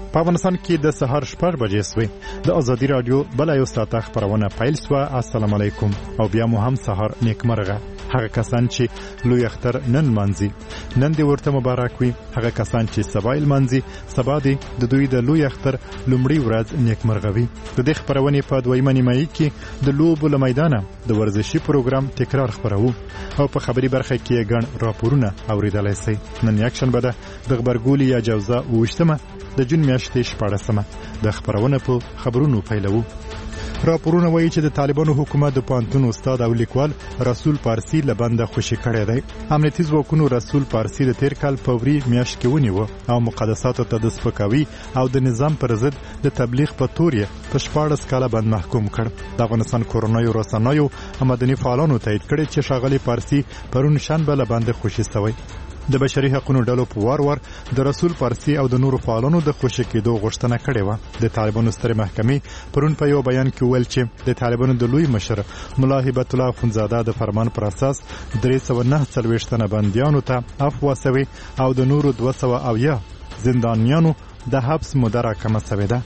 په افغانستان کې د سهار 6 بجې سوې د ازادي رادیو بل یو ساعته خبرونه پیل سوه. السلام علیکم او بیا مو هم سهار نیکمرغه. هغه کسان چې لوی اختر نن مانځي نن دې ورته مبارک وي. هغه کسان چې سبا یې مانځي سبا دې د دوی د لوی اختر لومړی ورځ نیکمرغه وي. د دې خبرونې په دویمه نیمایي کې د لوبو له میدانه د ورزشي پروګرام تکرار خبرو او په خبري برخه کې ګڼ راپورونه اوریدلای شئ. نن یکشنبه ده د خبرګولي یا جوزا اوشتمه د جون میاشتې 14مه د خبرونه په خبرونو پیلو. راپورونه وایي چې د طالبانو حکومت د پانتون استاد او لیکوال رسول پارسی لبنده خوشی کړی دی. امنیتي ځواکونو رسول پارسی د تیر کال په وری میاشت کې ونیو او مقدساتو ته د سپکاوي او د نظام پر ضد د تبلیغ په تور یې په 14 کاله باندې محکوم کړ. د افغانستان کورونایو رسنیو مدني فعالانو تایید کړی چې ښاغلي پارسی پرون شنبه لبنده خوشی شوی. د بشري حقوقو ډلو په وار د رسول پارسی او د نورو فعالانو د خوشی کېدو غوښتنه کړې و. د طالبانو ستر محکمې پرون په یو بیان کې ویل چې د طالبانو د لوی مشر ملا هبت الله اخونزاده د فرمان پر اساس 349 تنه بندیانو ته عفو شوی او د نورو 200 زندانیانو د حبس موده راکمه شوې ده.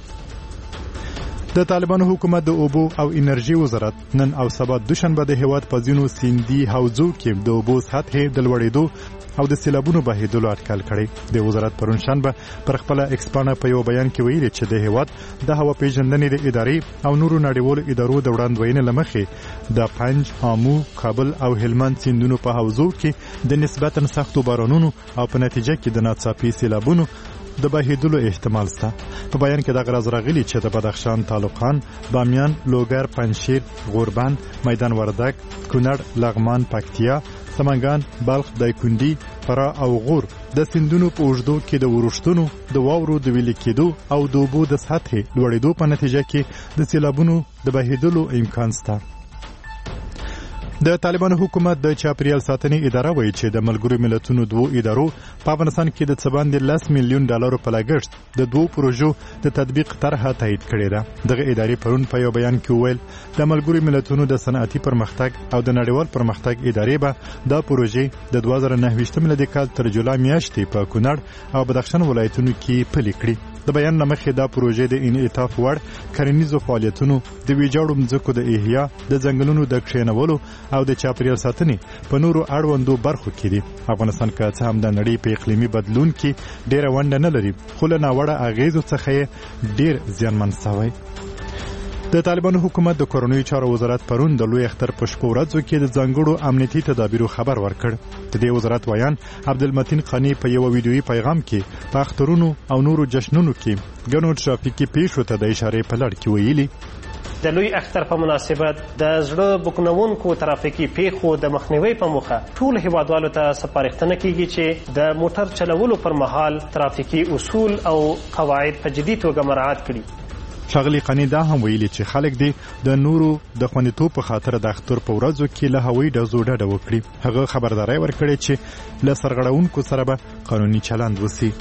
د طالبانو حکومت د اوبو او انرژي وزارت نن او سبا دوشنبه د هیواد په ځینو سیندي حوزو کې د اوبو سطح د لوړېدو او د سیلابونو بهیدلو اټکل کړی. د وزارت پرون شنبه پر خپل ایکسپانه په یو بیان کې ویلي چې د هیواد د هوا پیژندنې د ادارې او نورو نړیوالو ادارو د وړاندوینې لمخې د پنج، آمو، کابل او هلمند سیندونو په حوزو کې د نسبتاً سختو بارانونو او په نتیجه کې د ناڅاپي سیلابونو د بهیدلو احتمال شته. په بیان کې د غرض راغلي چې د بدخشان، طالقان، بامیان، لوګر، پنجشیر، غوربند، میدان وردک، کونړ، لغمان، پکتیا، سمنګان، بلخ، دایکنډي، فراه او غور د سیندونو په اوږدو کې د ورښتونو د واورو د ویلي کېدو او د اوبو د سطح لوړېدو په نتیجه کې د سیلابونو د بهیدلو امکان شته. د طالبانو حکومت د چاپریال ساتنې اداره وایي چې د ملګرو ملتونو دوو ادارو په افغانستان کې د څه باندې $10 میلیون په لګښت د دوو پروژو د تطبیق طرحه تایید کړې ده. دغه ادارې پرون په یو بیان کې وویل د ملګرو ملتونو د صنعتي پرمختګ او د نړیوال پرمختګ ادارې به دا پروژې د 2029 میلادي کال تر جولای میاشتې په کونړ او بدخشان ولایتونو کې پلي کړي. د بیان لمخې دا پروژې د انعطاف وړ کرنیزو فعالیتونو د ویجاړو مځکو د احیا د ځنګلونو د کښېنولو او د چاپریال ساتنې په نورو اړوندو برخو کې دي. افغانستان که څه هم د نړۍ په اقلیمي بدلون کې ډېره ونډه نه لري خو له ناوړه اغېزو څخه یې ډېر زیانمن شوی. د طالبانو حکومت د کورنیو چارو وزارت پرون د لوی اختر په شپو ورځو کې د ځانګړو امنیتي تدابیرو خبر ورکړ. د دې وزارت ویان عبدالمتین قانی په یو ویډیویي پیغام کې په اخترونو او نورو جشنونو کې ګڼو ټرافیکي پیښو ته د اشارې په لړ کې ویلي د لوی اختر په مناسبت د زړه بوکنونکو ترافیکي پیښو د مخنیوي په موخه ټول هیوادوالو ته سپارښتنه کیږي چې د موټر چلولو پر مهال ترافیکي اصول او قواعد په جدي توګه مراعات کړي. ښاغلي قانی دا هم ویلي چې خلک دې د نورو د خوندیتوب په خاطر د اختر په ورځو کې له هوایي ډزو ډډه وکړي. هغه خبرداری ورکړی چې له سرغړونکو سره به قانوني چلند وسي.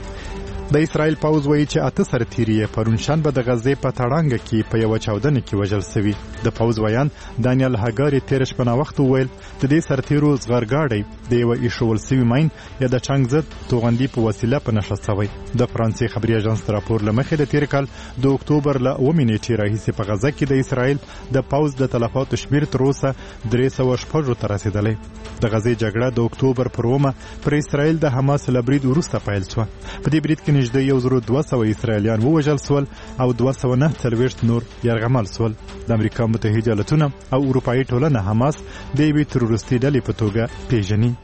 د اسرائیل پوځ وایي چې 8 سرتیري پرون شنبه د غزې په تړانګه کې په یو چاودنه کې وژل شوي. د پوځ ویان دانیال هاګاری تیر شپه نا وخت ویل د دې سرتیرو زغرګاډي د یو ایښول شوي ماین یا د ټانک ضد توغندي په وسیله په نښه شوی. د فرانسې خبري اژانس راپور لمخې د تیر کال د اکتوبر له 9 نیټې راهیسې په غزه کې د اسرائیل د پوځ د تلفاتو شمیر تر اوسه 306 ته رسیدلی. د غزې جګړه د اکتوبر پر 9 پر اسرائیل د حماس له برید وروسته پیل شوه. په دې برید کې نږدې 1200 اسرائیلیان ووژل شول او 249 نور یرغمل شول. د امریکا متحده ایالاتونه او اروپایي ټولنه حماس د یوې تروریستي ډلې په توګه پیژني.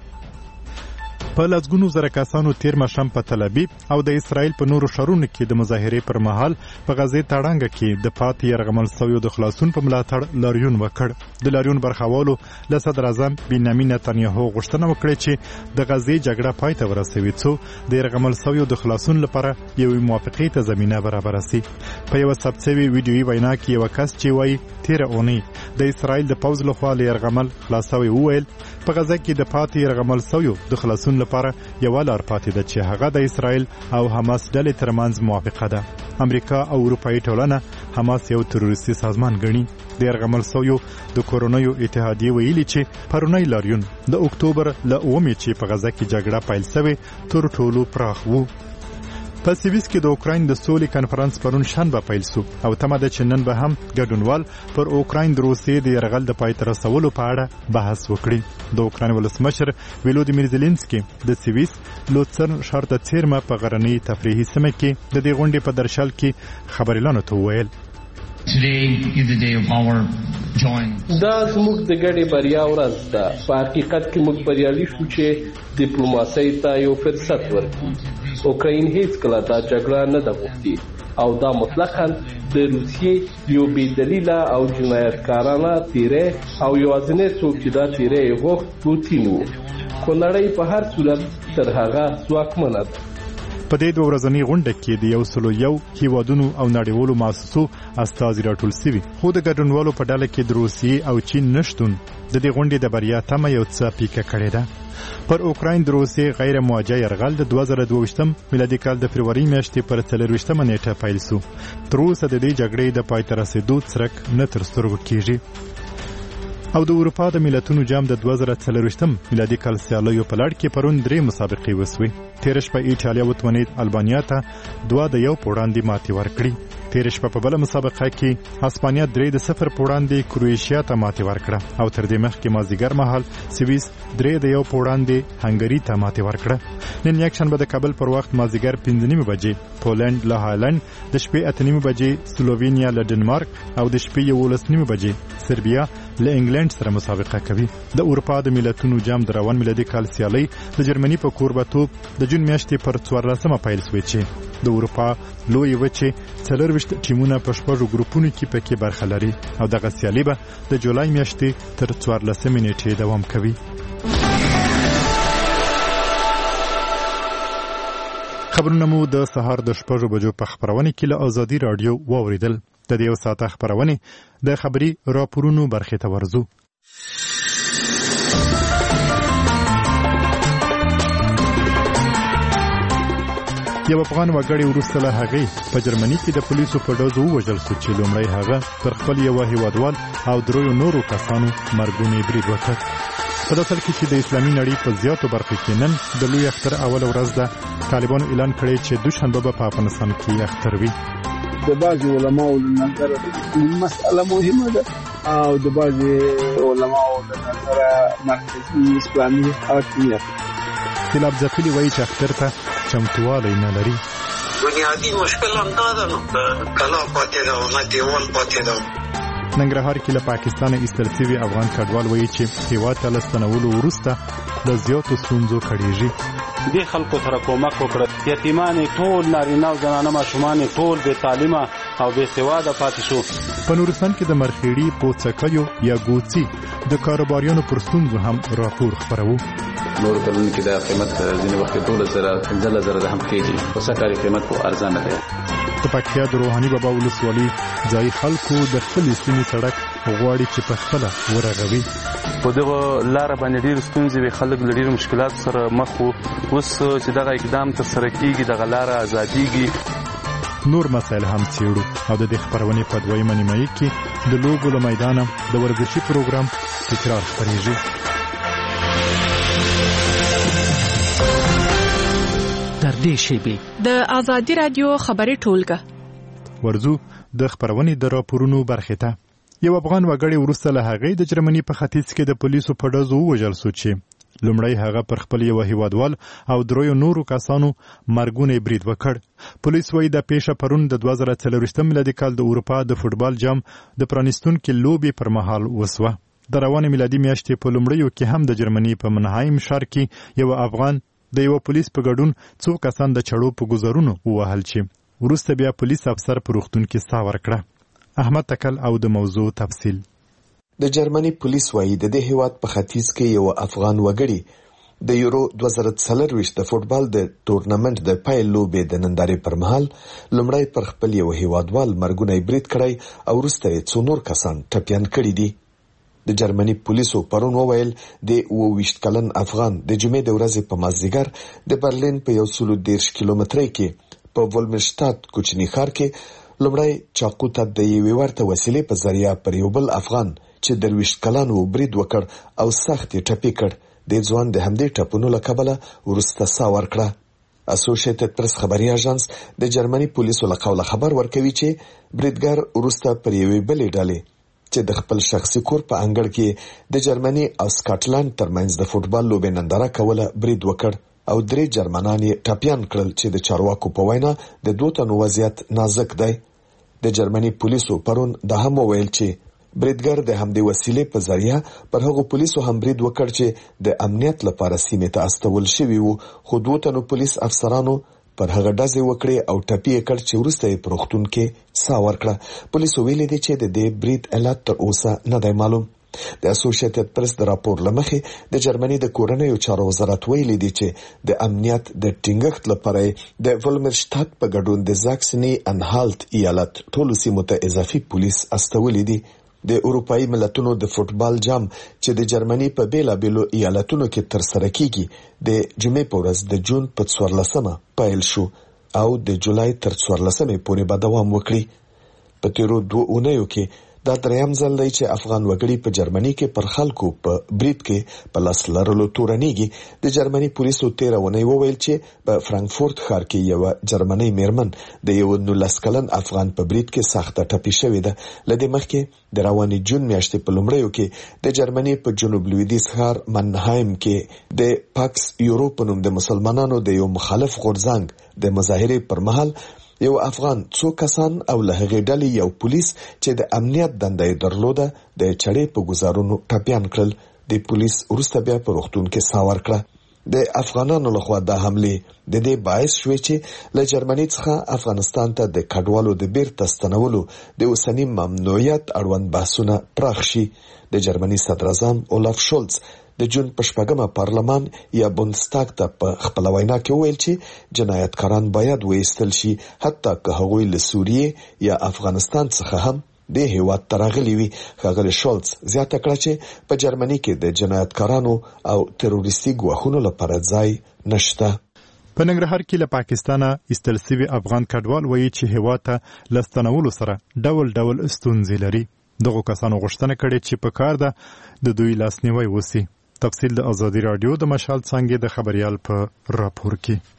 په لسګونو زره کسانو تیر ماښام په تل ابیب او د اسرائیل په نورو ښارونو کې د مظاهرې پر مهال په غزې تړانګه کې د پاتې یرغمل شویو د خلاصون په ملاتړ لاریون وکړ. د لاریون برخوالو له صدر اعظم بنیامین نتانیاهو غوښتنه وکړه چې د غزې جګړه پای ته ورسوي څو د یرغمل شویو د خلاصون لپاره یوې موافقې ته زمینه برابره شي. په یو ثبت شوې ویډیویي وینا کې یو کس چې وایي تیره اونۍ د اسرائیل د پوځ لخوا له یرغمل خلاصوي وویل په غزه کې د پاتې یرغمل شویو د خلاصون لپاره یو لار پاتې ده چې هغه د اسرائیل او حماس ډلې ترمنځ موافقه ده. امریکا او اروپایي ټولنه حماس یو تروریستي سازمان ګڼي. د یرغمل شویو د کورونایو اتحادیې ویلي چې پرونی لاریون د اکتوبر له 9 چې په غزه کې جګړه پیل شوې تر ټولو پراخ وو. په سویس کې د اوکراین د سولې کنفرانس پرون شنبه پیل شو او تمه ده چې نن به هم ګډونوال پر اوکراین د روسیې د یرغل د پای ته رسولو په اړه بحث وکړي. د اوکراین ولسمشر ولودیمیر زيلنسکي د سویس لوڅرن ښار د څیرمه په غرنۍ تفریحي سیمه کې د دې غونډې په درشل کې خبريالانو ته وویل دا زموږ د ګډې بریا ورځ ده. په حقیقت کې موږ بریالي شو چې ډیپلوماسۍ ته یو فرصت ورکړو. اوکراین هیڅ کله دا جګړه نه ده غوښتې او دا مطلقاً د روسیې یو بې دلیله او جنایتکارانه تیری او یوازینی څوک چې دا تیری یې غوښت پوتین و. خو نړۍ په هر صورت تر هغه ځواکمنه ده. په دې دوه ورځنۍ غونډه کې د 101 هیوادونو او نړیوالو مؤسسو استازي راټول شوي، خو د ګډونوالو په ډله کې د روسیې او چین نشتون د دې غونډې د بریا تمه یو څه پیکه کړې ده. پر اوکراین د روسیې غیر موجه یرغل د 2022 میلادي کال د فروری میاشتې پر 24 نیټه پیل شو. تر اوسه د دې جګړې د پای ته رسیدو څرک نه تر سترګو کېږي. او د اروپا د ملتونو جام د 2024 میلادي کال سیالیو په لړ کې پرون 3 مسابقې وسوي. تیر شپه ایټالیا وتونید البانیا ته 2-1 په وړاندې ماتې ورکړي. تیر شپه په بل مسابقه کې اسپانیا 3-0 په وړاندې کرواتیا ته ماتې ورکړه او تر دې مخکې مازیګر مهال سویس 3-1 په وړاندې هنګری ته ماتې ورکړه. نن یکشنبه د کابل پر وخت مازیګر 5:30 بجې پولند له هالند، د شپې 8:30 بجې سلووینیا له ډنمارک او د شپې 11:30 بجې سربیا له انګلند سره مسابقه کوي. د اروپا د ملتونو جام د روان میلادي کال سیالي د جرمني په کوربتوب د جون میاشتې پر 14 پیل شوې چې د اروپا لوی وچه 24 ټیمونه په شپږ ګروپونو کې پکې برخه لري او دغه سیالي به د جولای میاشتې تر 14 نیټې دوام کوي. خبرونه مو د سهار د 6 بجو په خبرونه کې له ازادي رادیو واوریدل. د دې ساعت خبرونه د خبري راپورونو برخه ته ورزو. یو افغان وګړی وروسته له هغې په جرمني کې د پولیسو په ډزو ووژل شو چې لومړی هغه پر خپل یو هیوادوال او درو نورو کسانو مرګونی برید وکړ. په داسې کې چې د اسلامي نړۍ په زیاتو برخو کې نن د لوی اختر اول ورځ ده، طالبانو اعلان کړی چې دوشنبه به په افغانستان کې اختر وي. د بعضي علماو نظر مسأله مهمه ده او د بعضي علماو نظر مرکزي اسلامي حاکمیت. خلاف ځپلي وایي چې اختر ته چمتوالی نه لري. بنیادی مشکل هم دا ده نو کلا پاتې ده او نه دیوال پاتې ده. ننګرهار کې له پاکستان ایستل شوي افغان کډوال وایي چې هیواد ته له ستنولو وروسته د زیاتو ستونزو کړېږي. دې خلکو سره کومک وکړه. یتیمان ټول نارینه او زنانه ماشومان ټول بې تعلیمه او بې سواده پاتې شو. په نورستان کې د مرخیړي پوڅکیو یا ګوڅي د کاروباریانو پر ستونزو هم راپور خپرو. نور کلونو کې د قیمت ځینې وخت 12,000 هم کېږي. خو سکاري قیمت خو ارزانه دی. د پکتیا د روحاني بابا ولسوالۍ ځای خلکو د خپل سیمې سړک غواړي چې په خپله ورغوي. په دغه لاره باندې ډېر ستونزې وي، خلک له ډېرو مشکلاتو سره مخ وو. اوس چې دغه اقدام ترسره کېږي دغه لاره ازادېږي. نور مسایل هم څېړو او د دې خپرونې په دویمه نیمایي کې د لوبو له میدانه د ورزشي پروګرام تکرار خپرېږي. در دې شیبې د ازادي رادیو خبري ټولګه ورزو د خبرونې د راپورونو برخه ته. یو افغان وګړی وروسته له هغې د جرمني په ختیځ کې د پولیسو په ډزو ووژل شو چې لومړی هغه پر خپل یو هیوادوال او درو نورو کسانو مرګونی برید وکړ. پولیس وایي د پیښه پرون د 2024 میلادي کال د اروپا د فوټبال جام د پرانیستونکو لوبې پر مهال وسوه. د روانې میلادي میاشتې په لومړیو کې هم د جرمني په منهایم ښار کې یو افغان د یو پولیس په ګډون څو کسان د چړو په گزارونو ووهل چې وروسته بیا پولیس افسر په روغتون کې ساه ورکړه. احمد تکل او د موضوع تفصیل. د جرمني پولیس وایي د دې هیواد په ختیځ کې یو افغان وګړي د یورو 2024 د فوټبال د ټورنمنت د پای لوبې د نندارې پر مهال لومړی پر خپل یو هیوادوال مرګونی برید کړی او وروسته یې څو نور کسان ټپیان کړي دي. د جرمني پولیسو پرون وویل د 22 کلن افغان د جمعې د ورځې په مازدیګر د برلین په 130 کیلومترۍ کې په ولمشتات کوچني ښار کې لومړی چاقو ته د یوې ورته وسیلې په ذریعه پر یو بل افغان چې 23 کلن و برید وکړ او سخت یې ټپي کړ. د ځوان د همدې ټپونو له کبله وروسته ساه ورکړه. اسوسییټډ پریس خبري اژانس د جرمني پولیسو له قوله خبر ورکوي چې بریدګر وروسته پر یوې بلې ډلې چې د خپل شخصي کور په انګړ کې د جرمني او سکاټلند ترمنځ د فوټبال لوبې ننداره کوله برید وکړ او 3 جرمنان یې ټاپیان کړل چې د چارواکو په وینا د 2 تنو وضعیت نازک دی. د جرمني پولیسو پرون د هم ویل چې بریدګر د همدې وسیلې په ذریعہ پر هغو پولیسو هم برید وکړ چې د امنیت لپاره سیمې ته استول شوي وو، خو 2 تنو پولیس افسرانو پر هغه ډزې وکړې او ټپي یې کړ چې وروسته یې په روغتون کې ساه ورکړه. پولیسو ویلي دي چې د دې برید علت تر اوسه نه دی معلوم. د اسوسییټډ پریس د راپور لمخې د جرمني د کورنیو چارو وزارت ویلي دي چې د امنیت د ټینګښت لپاره د ولمرشتات په ګډون د زاکسني انهالت ایالت ټولو سیمو ته اضافي پولیس استولي دي. د اروپאי ملتونو د فوټبال جام چې د جرمني په بیلابیلو ایالتونو کې تر سره کیږي د جمعې په ورځ د جون په 14مه پیل شو او د جولای تر 14مې پورې به دوام وکړي. په تیرو 2 اونیو کې دا دریم ځل دی چې افغان وګړي په جرمني کې پر خلکو په برید کې په لاس لرلو تورنېږي. د جرمني پولیسو 13 اونۍ وویل چې په فرانکفورت ښار کې یو جرمني میرمن د یو 19 کلن افغان په برید کې سخته ټپي شوې ده. لدې مخکې د رواني جون میاشتې په لومړیو کې د جرمني په جنوب لویدیځ ښار منهایم کې د پاکس یورو په نوم د مسلمانانو د یو مخالف غورځنګ د مظاهرې پر مهال یو افغان 2 کسان او له هغې ډلې یو پولیس چې د امنیت دنده یې درلوده د چړې په گزارونو ټپیان کړل. د پولیس وروسته بیا په روغتون کې ساه ورکړه. د افغانانو لخوا د حملې د دې باعث شوې چې له جرمني څخه افغانستان ته د کډوالو د بیرته ستنولو د اوسني ممنوعیت اړوند بحثونه پراخ شي. د جرمني صدر اعظم اولاف شولز د جون په 8مه پارلمان یا بوندستاګ ته په خپل وینا کې ویل چې جنایتکاران باید وایستل شي، حتی که هغوی له سوریې یا افغانستان څخه هم د هیواد ته راغلي وي. ښاغلی شولز زیاته کړه چې په جرمني کې د جنایتکارانو او تروریستي ګواښونو لپاره ځای نشته. په ننګرهار کې له پاکستانه ایستل شوي افغان کډوال وایي چې هیواد ته له ستنولو سره ډول ډول ستونزې لري. دغو کسانو غوښتنه کړې چې په کار ده د دوی لاسنیوی وسی. تفصیل د ازادي رادیو د مشال څنګه د خبريال په راپور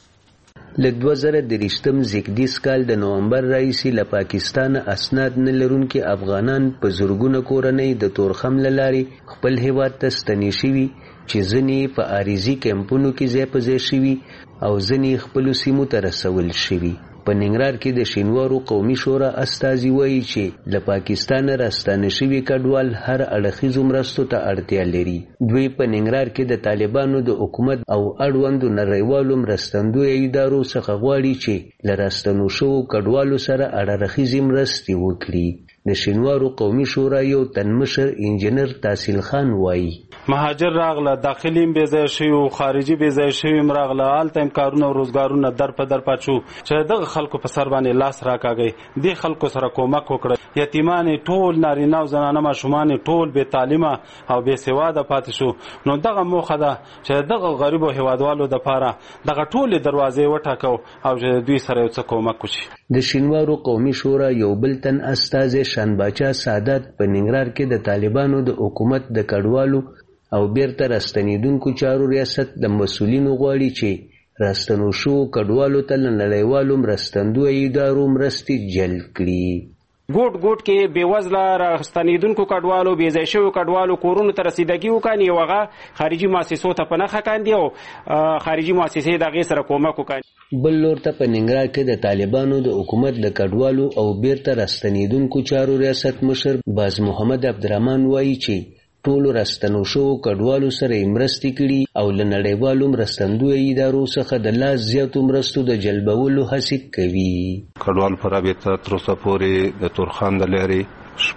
کې. له 2023 زیږدیز کال د نومبر راهیسې له پاکستان اسناد نه لرونکي افغانان په زورګونه کورنۍ د تورخم له لارې خپل هیواد ته ستنې شوي چې ځینې په عارضي کیمپونو کې ځای په ځای شوي او ځینې خپلو سیمو ته رسول شوي. په ننګرهار کې د شینوارو قومي شورا استازي وایي چې له پاکستان راستانه شوي کډوال هر اړخیزو مرستو ته اړتیا لري. دوی په ننګرهار کې د طالبانو د حکومت او اړوندو نړیوالو مرستندویو ادارو څخه غواړي چې له راستنو شوو کډوالو سره اړخیزې مرستې وکړي. د شینوارو قومي شورا یو تنمشر انجینر تحصیل خان وایي مهاجر راغله، داخلي بې ځای شوي او خارجي بې ځای شوي راغله، هلته هم کارونه او روزګارونه در په در پات شو چې دغه خلکو په سر باندې لاس راکاږئ. دې خلکو سره کومک وکړئ. یتیمان ټول نارینه او زنانه ماشومان ټول بې تعلیمه او بې سواده پاتې شو. نو دغه موخه ده چې دغه غریبو هیوادوالو دپاره دغه ټولې دروازې وټاکو او چې دوی سره یو څه کومک وشي. د شینوارو قومي شورا یو بل تن استازی شانباچا سادات په ننګرهار کې د طالبانو د حکومت د کډوالو او بیرته راستنیدونکو چارو ریاست د مسؤلینو غواړي چې راستنو شو کډوالو ته له نړیوالو مرستندویو ادارو مرستې جلب کړي. ګوټ ګوټ کې بېوزله راستنیدونکو کډوالو بې ځای شویو کډوالو کورونو ته رسیدګي وکړي او هغه خارجي مؤسسو ته په نښه کاندي او خارجي مؤسسې د هغې سره کومک وکړي. بل لور ته په ننګرهار کې د طالبانو د حکومت د کډوالو او بیرته راستنیدونکو چارو ریاست مشر باز محمد عبدالرحمن وایي چې ټولو راستنو شوو کډوالو سره یې مرستې کړي او له نړیوالو مرستندویو ادارو څخه د لاس زیاتو مرستو د جلبولو هڅې کوي. کډوال په رابطه تر اوسه پورې د تورخم د لارې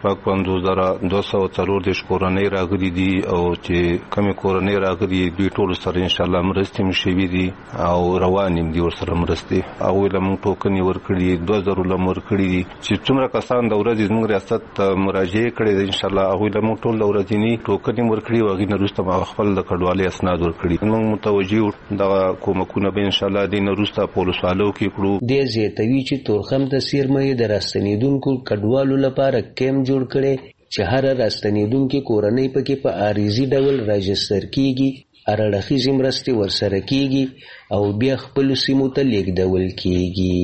52,240 کورنۍ راغلي دي او چې کمی کورنۍ راغلي دوی ټول سره ان شاء الله مرستې مشوي دي او روان دي ورسره مرستې او لمون ټوکني ورکړي 2000 لم ورکړي دي چې څومره کسان د ورځې زموږ ریاست ته مراجعه کړي دي ان شاء الله او لمون ټول ورځنی ټوکني ورکړي او غوښنه روسته خپل د کډوالۍ اسناد ورکړي. موږ متوجي د کومکونه به ان شاء الله د روسته پولیسوالو کې کړو. د زیاتوي چې تورخم ته سیرمې د راستنیدونکو کډوالو لپاره جوړ کړي چې هر راستنیدونکو کورنۍ پکې په عارضي ډول راجستر کیږي ارړخیزې مرستې ورسره کیږي او بیا خپلو سیمو ته لیږدول کیږي.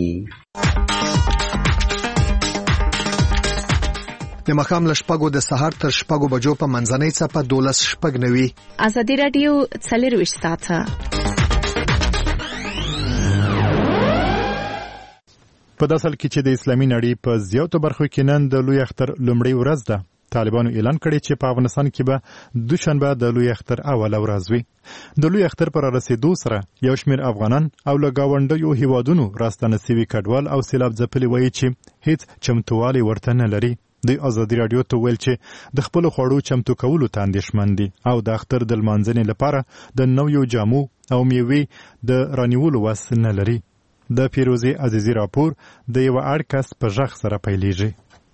د ماښام له 6 د سهار تر 6 بجو په منځنۍ څپه 12:09. ازادي رادیو 24 ساعته. په داسې حال کې چې د اسلامي نړۍ په زیاتو برخو کې نن د لوی اختر لومړۍ ورځ ده، طالبانو اعلان کړی چې په افغانستان کې به دوشنبه د لوی اختر اوله ورځ وي. د لوی اختر پر رسیدو سره یو شمېر افغانان او له ګاونډیو هیوادونو راستنه سوي کډوال او سیلاب ځپلي وایي چې هیڅ چمتووالی ورته نه لري. د ازادي رادیو ته ویل چې د خپل خوړو چمتو کولو ته اندېښمن دي او د اختر د لمانځنې لپاره د نویو جامو او میوې د رانیولو وس نه لري. د پیروزي عزیزي راپور د یو اړ کس په غږ سره پیلېږي.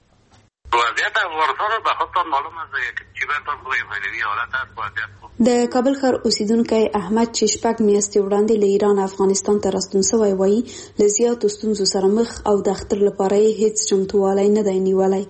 د کابل ښار اوسیدونکی احمد چې شپږ میاشتې وړاندې له ایران افغانستان ته راستون شوی وایي له زیاتو ستونزو سره مخ او د اختر لپاره یې هیڅ چمتووالی نه دی نیولی.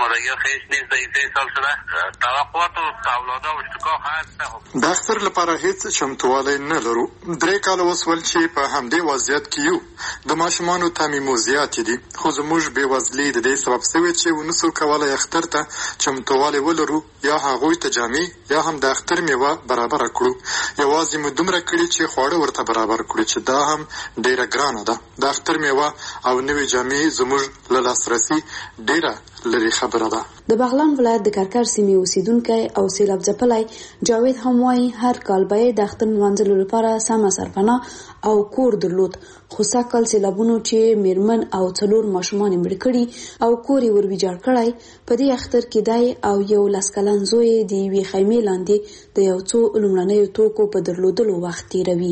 د اختر لپاره هیڅ چمتووالی نه لرو. 3 کاله وسول چې په همدې وضعیت کې یو. د ماشومانو تمیمو زیاتې دي، خو زموږ بېوزلي د دې سبب شوې چې ونسو کولی اختر ته چمتووالی ولرو، یا هغوی ته جامې یا هم د اختر میوه برابره کړو. یوازې مو دومره کړي چې خواړه ورته برابر کړو، چې دا هم ډیره ګرانه ده. د اختر میوه او نوې جامې زموږ له لاسرسي ډیره لري خبره ده. د بغلان ولایت د کرکر سیمې اوسیدونکی او سیلاب ځپلی جاوید هم وایي هر کال به یې د اختر لمانځلو لپاره سمه سرپناه او کور درلود، خو سږکال سیلابونو چې میرمن او 4 ماشومان یې مړه کړي او کور یې ور ویجاړ کړی، په دې اختر کې دی او یو 10 کلن زوی د یوې خیمې لاندې د یو څو لومړنیو توکو په درلودلو وخت تېروي.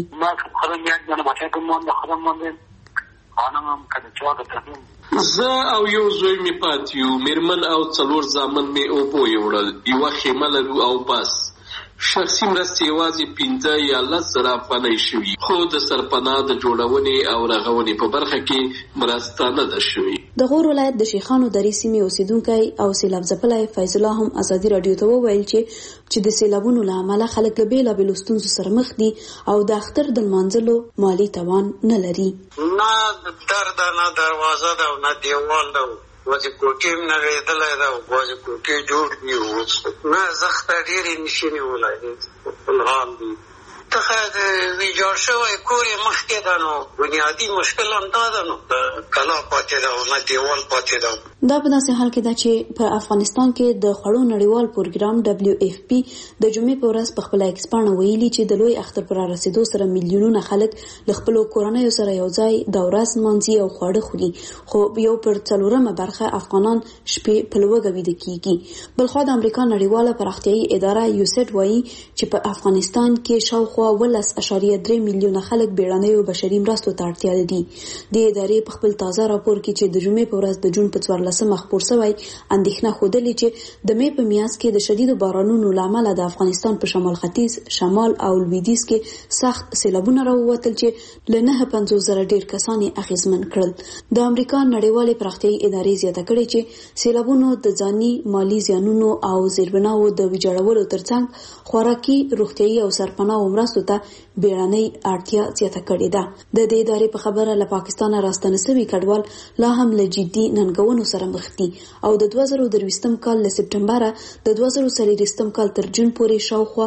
زه او یو زوی می پاتې یو، میرمن او 4 زامن می اوبو یوړل، یوه خیمه لرو او بس. شخصي مرستې یوازې 15 یا 10 زره افغانۍ شوي، خو د سرپناه د جوړونې او رغونې په برخه کې مرسته نه ده شوې. د غور ولایت د شیخانو درې سیمې اوسیدونکی او سیلاب ځپلی فیض الله هم ازادي رادیو ته وویل چې د سیلابونو له امله خلک له بېلابېلو ستونزو سره مخ دي او د اختر د لمانځلو مالي توان نه لري. نه در ده، نه دروازه ده او نه دیوال ده، وځي کوټې هم نړېدلی ده او وځي کوټې جوړ دي، نه زخته ډېرې نشي نیولی الحال دي. څخه د ویجاړ شوی کور یې مخکې ده، نو بنیادي مشکل هم دا ده، نو کلا پاتې ده او نه دیوال پاتې ده. دا په داسې حال کې ده چې په افغانستان کې د خوړو نړیوال پروګرام WFP د جمعې په ورځ په خپله ایکسپاڼه ویلي چې د لوی اختر پر رسیدو سره میلیونونه خلک له خپلو کورنیو سره یو ځای د ورځ لمانځي او خواړه خوري، خو یو پر 4 برخه افغانان شپې په لوږه ویده کیږي. بلخوا د امریکا نړیواله پراختیایي اداره USAID وایي چې په افغانستان کې شاوخوا 11.3 میلیونه خلک بیړنیو بشري مرستو ته اړتیا لري. د ادارې په خپل تازه راپور کې چې د جمعې په ورځ د جون په 14 خپور شوی اندېښنه ښودلې چې د مې په میاشت کې د شدیدو بارانونو له امله د افغانستان په شمال ختیځ، شمال او لویدیځ کې سخت سیلابونه راووتل چې له 950,000 ډیر کسان یې اغېزمن کړل. د امریکا نړیوالې پراختیایي ادارې زیاته کړې چې سیلابونو د ځاني مالی زیانونو او زیربناو د ویجاړولو ترڅنګ خوراکي، روغتیایي او سرپناه مرستو ته بیړنۍ اړتیا زیاته کړې ده. د دې ادارې په خبره له پاکستان راستنه شوي کډوال لا هم له جدي ننګونو سره مخ دي او د 2023 کال له سپټمبره د 2024 کال تر جون پورې شاوخوا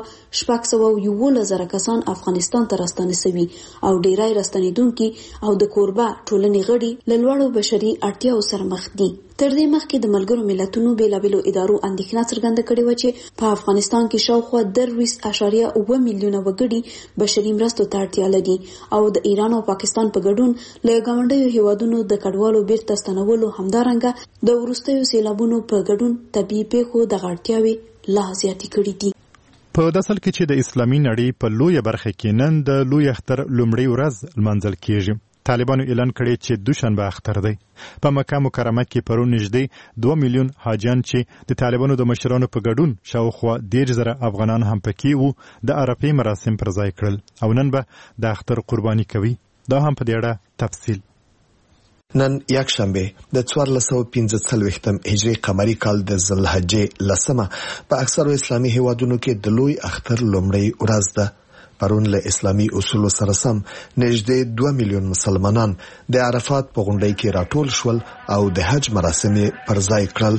611,000 کسان افغانستان ته راستنه شوي او ډیری راستنیدونکي او د کوربه ټولنې غړي له لوړو بشري اړتیاو سره مخ دي. تر دې مخکې د ملګرو ملتونو بیلابېلو ادارو اندېښنه څرګنده کړې وه چې په افغانستان کې شاوخوا 10.7 میلیونه وګړي بشري مرستو ته اړتیا لري او د ایران او پاکستان په ګډون له ګاونډیو هیوادونو د کډوالو بیرته ستنولو همدارنګه د وروستیو سیلابونو په ګډون طبیعي پیښو دغه اړتیاوې لا زیاتې کړې دي. په داسې حال کې چې د اسلامي نړۍ په لویه برخه کې نن د لوی اختر لومړۍ ورځ لمانځل کیږي. طالبانو اعلان کړی چې دوشنبه اختر دی. په مکه مکرمه کې پرون نږدې 2 میلیون حاجیان چې د طالبانو د مشرانو په ګډون شاوخوا 10,000 افغانان هم پکې وو د عرفې مراسم پر ځای کړل او نن به د اختر قرباني کوي. دا هم په دې اړه تفصیل. نن یکشنبه د 1445 هجری قمری کال د ذوالحجې 10 په اکثرو اسلامي هیوادونو کې د لوی اختر لومړی ورځ ده. پرون له اسلامي اصولو سره سم نږدې 2 میلیون مسلمانان د عرفات په غونډۍ کې راټول شول او د حج مراسم پر ځای کړل.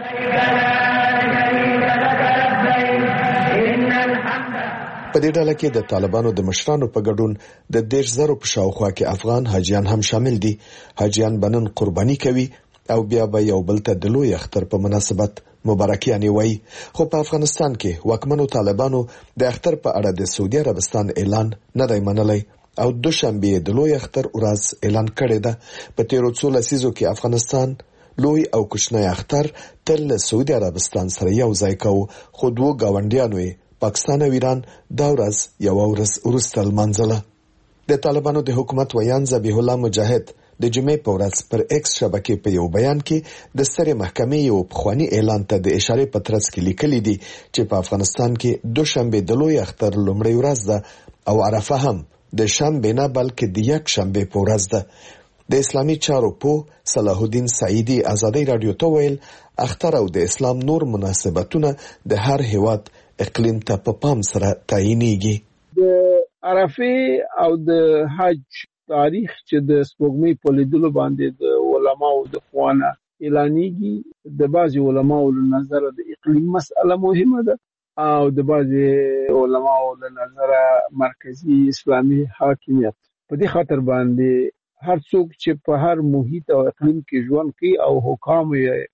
په دې ډله کې د طالبانو د مشرانو په ګډون د 10,000 په شاوخوا کې افغان حاجیان هم شامل دي. حاجیان بنن قرباني کوي او بیا به یو بل ته د لوی اختر په مناسبت مبارکیانې وایي. خو په افغانستان کې واکمنو طالبانو د اختر په اړه د سعودي عربستان اعلان نه دی منلی او دوشنبه د لوی اختر ورځ اعلان کړی ده. په تیرو څو لسیزو کې افغانستان لوی او کوچنی اختر تل له سعودي عربستان سره یو ځای کوي، خو دوه گاونډیانو پاکستان او ایران دا ورځ یو ورځ وروسته لمانځله. د طالبانو د حکومت ویان ذبیح الله مجاهد د جمعې په ورځ پر ایکس شبکې په یو بیان کې د سترې محکمې یو پخوانی اعلان ته د اشارې په ترڅ کې لیکلي دي چې په افغانستان کې دوشنبه د لوی اختر لومړی ورځ ده او عرفه هم د شنبه نه بلکې د یک شنبه په ورځ ده. د اسلامي چارو په صلاح الدین سعیدی ازادي رادیو ته ویل اختر او د اسلام نور مناسبتونه د هر هیواد اقلیم ته په پام سره تعینېږي. د عرفه او د حج تاریخ چې د سپوږمۍ په لیدلو باندې د علماو د خوانه اعلانېږي. د بعضي علماو له نظر د اقلیم مسأله مهمه ده او د بعضي علماو له نظر مرکزی اسلامي حاکمیت. په دې خاطر باندې هر څوک چې په هر محیط او اقلیم کې ژوند کوي او حکام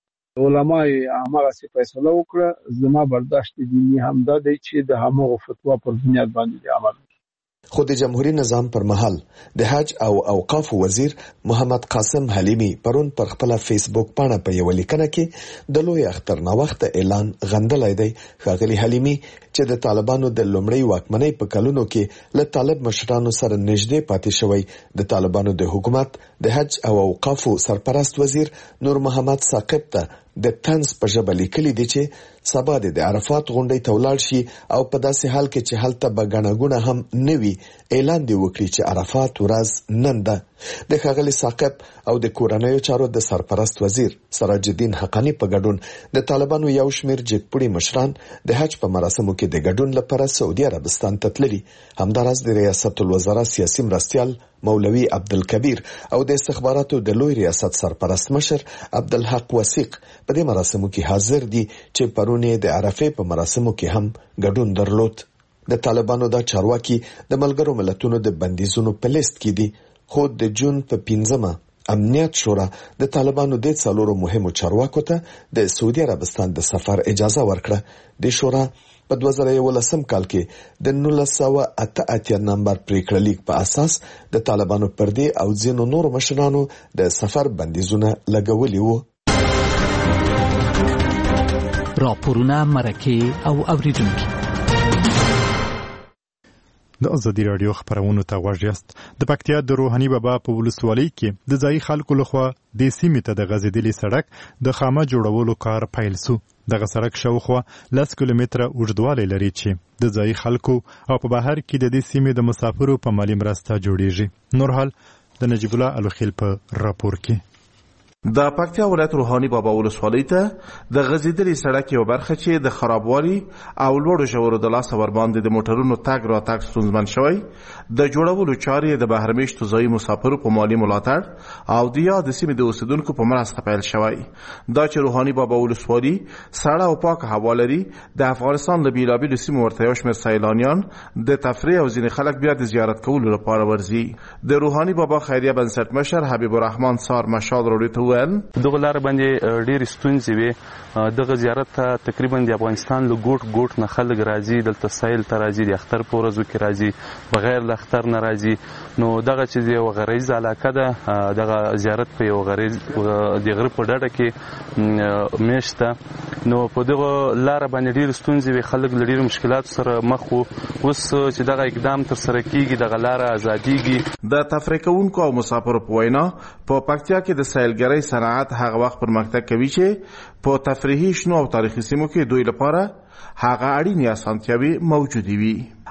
علماء هغه څه فیصله وکړه، زما برداشت دیني همدا دی چې د همغه فتوا پر بنیاد باندې عمل. خو د جمهوریت نظام پر مهال د حج او اوقاف وزیر محمد قاسم حلیمی پرون پر خپل فیسبوک باندې په یو لیکنه کې د لوی اختر نو وخت اعلان غندلای دی. ښاغلی حلیمی چې د طالبانو د لومړی واکمنۍ په کلونو کې له طالب مشرانو سره نږدې پاتې شوی، د طالبانو د حکومت د حج او اوقاف سرپرست وزیر نور محمد ثاقب ته د طنز په ژبه لیکلي دي چې سبا د عرفات غونډۍ ته ولاړ شي او په داسې حال کې چې هلته به ګڼه هم نه وي اعلان دی وکړي چې عرفات ورځ نن ده. د ښاغلي ثاقب او د کورنیو چارو د سرپرست وزیر سراج الدین حقانی په ګډون د طالبانو یو شمیر جګپوړي مشران د حج په مراسمو کې د ګډون لپاره سعودي عربستان ته تللي. همداراز د ریاست الوزرا سیاسي مرستیال مولوي عبدالکبیر او د استخباراتو د لوی ریاست سرپرست مشر عبدالحق وثیق په دې مراسمو کې حاضر دي چې پرونه د عرفه په مراسمو کې هم ګډون درلود. د طالبانو دا چارواکي د ملګرو ملتونو د بندیزونو په لیست کې دي، خو د جون په 15 امنیت شورا د طالبانو د څلورو مهمو چارواکو ته د سعودي عربستان د سفر اجازه ورکړه. د شورا په 2011 کال کې د 1988 نمبر پریکړه لیک په اساس د طالبانو پر دې او ځینو نورو مشرانو د سفر بندیزونه لګولي وو. راپورونه مرکه او اوریدونکو د ازادي رادیو خبرونو ته غوږ یاست. د پکتیا د روحاني بابا په ولسوالۍ کې د ځای خلکو لخوا د سیمې ته د غځېدلي سړک د خامه جوړولو کار پیل سو. دغه سړک شاوخوا 10 کیلومتره اوږدوالی لري چې د ځای خلکو او په بهر کې د دې سیمې د مسافرو په مالي مرسته جوړیږي. نور حال د نجیب الله الوخیل په راپور کې. د پکتیا ولایت روحاني بابا ولسوالۍ ته د غځېدلي سړک یو برخه چې د خرابوالي او لوړو ژورو د لاسه ورباندې د موټرونو تګ راتګ ستونزمن شوی، د جوړولو چارې د بهرمېشتو ځایي مسافرو په مالي ملاتړ او د یاد سیمې د اوسیدونکو په مرسته پیل شوی. دا چې روحاني بابا ولسوالي سړه او پاکه هوا لري، د افغانستان له بیلابیلو سیمو ورته یو شمېر سیلانیان د تفریح او ځینې خلک بیا د زیارت کولو لپاره ورځي. د روحاني بابا خیریه بنسټ مشر حبیب الرحمن سار مشال راډیو ته دغه لار باندې ډېر ستونزې وي. دغه زیارت ته تقریبا د افغانستان له ګوټ نه خلک راځي، دلته سایل ته راځي، د اختر په ورځو کې راځي، بغیر له اختر نه راځي. نو دغه چې یو غریزه علاقه ده، دغه زیارت په یو غریز د غره په ډډه کې میشته. نو په دغه لار باندې ډېر ستونزې وي، خلک له ډېرو مشکلاتو سره مخ وو. اوس چې دغه اقدام تر سره کیږي، دغه لار ازادیږي. د تفریح کوونکو او مسافرو په وینا په پکتیا کې د سیلګرۍ صنعت هغه وخت پرمختګ کوي چې په تفریحي شنو او تاریخي سیمو کې دوی لپاره هغه اړینې اسانتیاوې موجودې وي.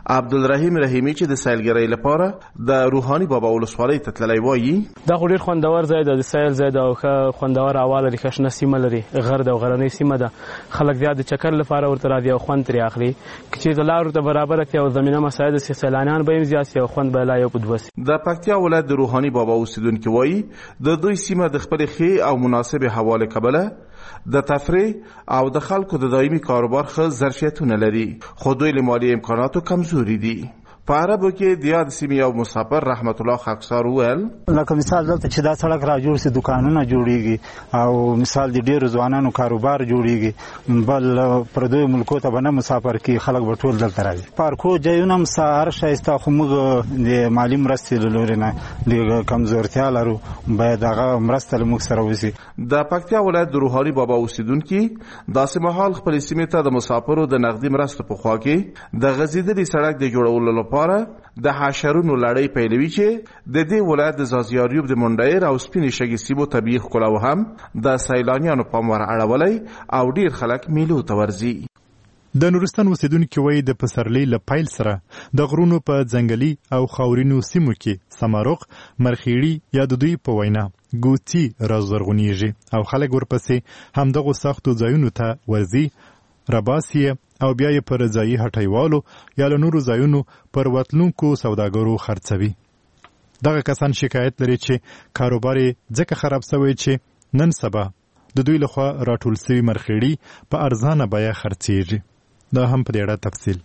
عبدالرحیم رحیمی چې د سیلګرۍ لپاره د روحاني بابا ولسوالۍ ته تللی وایي دا خو ډېر خوندور ځای ده، د سیل ځای ده او ښه خوندور هوا لري، ښه شنه سیمه لري، غر ده او غرنۍ سیمه ده. خلک زیات د چکر لپاره ورته راځي او خوند ترې اخلي. که چېرته لارو ته برابره کړي او زمینه مساعده سي سیلانیان به هم زیات سي او خوند به لا یو په دوه سي. د پکتیا ولایت د روحاني بابا اوسیدونکي وایي د دوی سیمه د خپلې ښې او مناسبې هوا له کبله د تفریح او د خلکو د دایمي کاروبار ښه ظرفیتونه لري، خو دوی له مالي امکاناتو کمزوري دي. په عربو کې د یاد سیمې یو مسافر رحمت الله خاکسار وویل لکه مثال دلته چې دا سړک را جوړ سي، دکانونه جوړیږي او مثال د ډېرو ځوانانو کاروبار جوړیږي، بل پردیو ملکو ته به نه مسافر کې خلک به ټول دلته راځي. پارکو ځایونه هم هر ښایسته، خو موږ د مالي مرستې له لورې نه د کمزورتیا لرو، باید هغه مرسته له موږ سره وشي. د پکتیا ولایت د روحاني بابا اوسیدونکي داسې مهال خپلې سیمې ته د مسافرو د نغدي مرستو په خوا کې د غځېدلي سړک د جوړولو لپاره د حشرونو لړۍ پیلوي چې د دې ولایت د زازیاریوب د منډیر او سپینې شګې سیمو طبیعي ښکلا هم د سیلانیانو پام ور اړولی او ډیر خلک میلو ته ورځي. د نورستان اوسیدونکي وایي د پسرلي له پیل سره د غرونو په ځنګلي او خاورینو سیمو کې سمارق، مرخیړي یا د دوی په وینا ګوتي رازرغونیږي او خلک ورپسې همدغو سختو ځایونو ته ورځي، رباسي او بیا یې پر ځایي هټیوالو یا له نورو ځایونو پر وتلونکو سوداګرو خرڅوي. دغه کسان شکایت لري چې کاروبار یې ځکه خراب شوی چې نن سبا د دوی لخوا راټول شوي مرخیړي په ارزانه بیه خرڅیږي. دا هم په دې اړه تفصیل.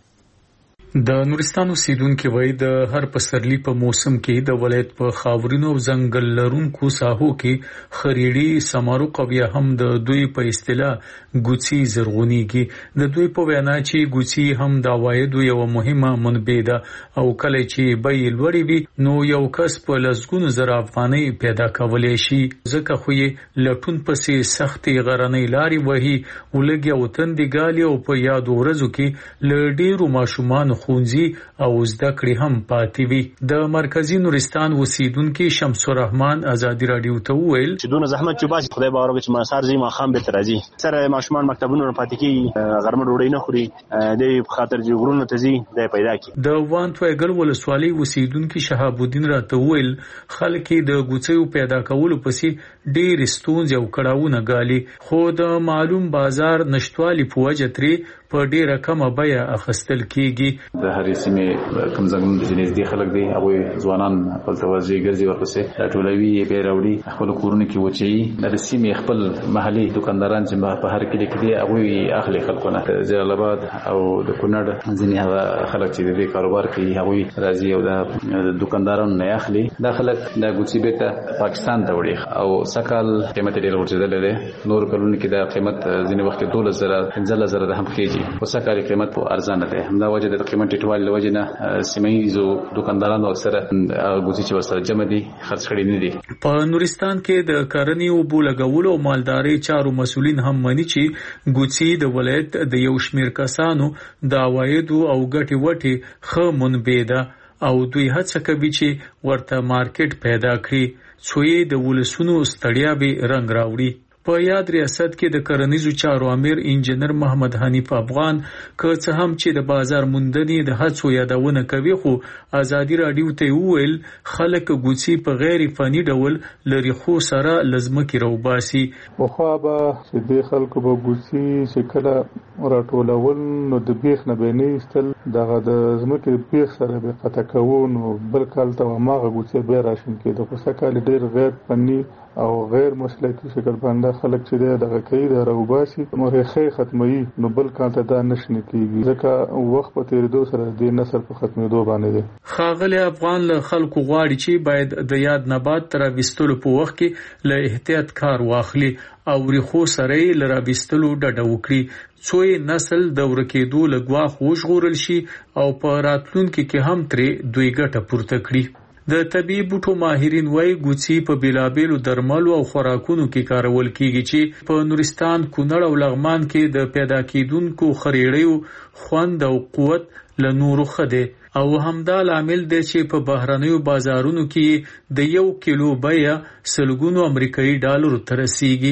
د نورستان اوسیدونکي وایي د هر پسرلي په موسم کې د ولایت په خاورینو او ځنګل لرونکو ساحو کې خریړي، سمارق او یا هم د دوی په اصطلاح ګوڅي زرغونیږي. د دوی په وینا چې ګوڅي هم د عوایدو یو مهمه منبع ده او کله چې بیې لوړې وي نو یو کس په لسګونو زره افغانۍ پیدا کولی شي، ځکه خو یې لټون پسې سختې غرنۍ لارې وهي، ولږې او تندې ګالي او په یادو ورځو کې له ډېرو ماشومانو خونځي او زده کړې هم پاتې وي. د مرکزی نورستان اوسیدونکي شمس الرحمن ازادي رادیو ته وویل چې دونه زحمت چې باسي خدای باور وکړي چې ماسار زی ما خام به ترازی سره ماشومان مکتبونو پاتې کی غرمه ډوډۍ نه خوري، د خاطر چې غرونو ته زی د پیدا کی. د وانتویګل ولسوالۍ اوسیدونکي شهاب الدین راته وویل خلک د ګوڅیو پیدا کولو پسې ډېر ستونزې او کړاوونه ګالي، خو د معلوم بازار نشټوالي په وجه ترې په ډیره کمه بیه اخیستل کیږي. د هرې سیمې کم ځنګلونو ته نږدې خلک دي، هغوی ځوانان خپل توجه ګرځي ورپسې راټولوي، یې بیا راوړي خپلو کورونو کې وچوي. د سیمې خپل محلي دکانداران چې په هر کلي کې دي هغوی اخلي خلکو نه. جلال آباد او د کونړ ځینې هغه خلک چې د دې کاروبار کوي هغوی راځي او د دکاندارانو نه اخلي. دا خلک د ګوڅي بیرته پاکستان ته وړي او سکهال قیمت ډېر ورچېدلی دی. نورو کلونو کې دا قیمت ځینې وخت کې 12,000 15,000 د هم کېږي، خو سکهال قیمت په ارزانه دی. همدا وجه د قیمت ټیټوالي له وجې نه سیمه ییزو دکاندارانو اکثره ګوڅي چې ورسره جمع دي خرڅ کړي نه دي. په نورستان کې د کرنې اوبو لګولو او مالدارۍ چارو مسؤلین هم مانی چې ګوڅي د ولایت د یو شمېر کسانو د عوایدو او ګټې وټې ښه منبع ده او دوی هڅه کوي چې ورته مارکیټ پیدا کړي، څو یې د ولسونو ستړیا به رنګ راوړي. په یاد ریاست کې د کرنیزو چارو امیر انجنیر محمد حنیف افغان که څه هم چې د بازار موندنې د هڅو یادونه کوي، خو ازادي رادیو ته وویل خلک ګوڅي په غیر فني ډول لري خو سره لزمکې راوباسي. پخوا به چې د خلکو به ګوڅي چې کله راټولول نو د بیخ نه به نه ایستل، دغه د ځمکې بیخ سره به قطع کوو نو بل کال ته هماغه ګوڅي بیا راشین کېده. خو سږکال ډېر غیر فني او غیر مسلکي شکل باندې خلک چې دغه کوي د راوباسي مرخه ختمي نو بل کال ته دا نشنه کیږي، ځکه وخت په تیریدو سره د نسل په ختمېدو باندې دی. ښاغلی افغان له خلکو غواړي چې باید د یاد نبات تر وستلو په وخت کې له احتیاط کار واخلي او ریخو سره یې له راوستلو ډډه وکړي، څو یې نسل د ورکېدو له ګواښ وژغورل شي او په راتلونکي کې هم ترې دوی ګټه پورته کړي. د طبي بوټو ماهرین وايي ګوڅي په بیلابیلو درملو او خوراکونو کې کارول کیږي چې په نورستان، کونړ او لغمان کې د پیدا کیدونکو خریړیو خوند او قوت له نورو خده او همدا لامل دی چې په بهرنیو بازارونو کې د 1 کیلو بیه سلګونو امریکایي ډالرو ته رسیږي.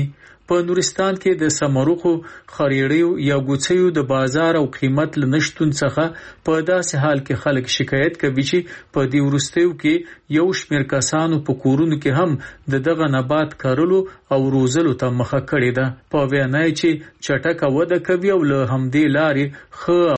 په نورستان کې د سمروخو خریړیو یا ګوڅیو د بازار او قیمت لنشتون څخه په داسې حال کې خلک شکایت کوي چې په دې ورستیو کې یو شمېر کسانو په کورونو کې هم دغه نبات کرلو او روزلو ته مخه کړې ده. په وینا چې چټکه وده کوي او له همدې لارې ښه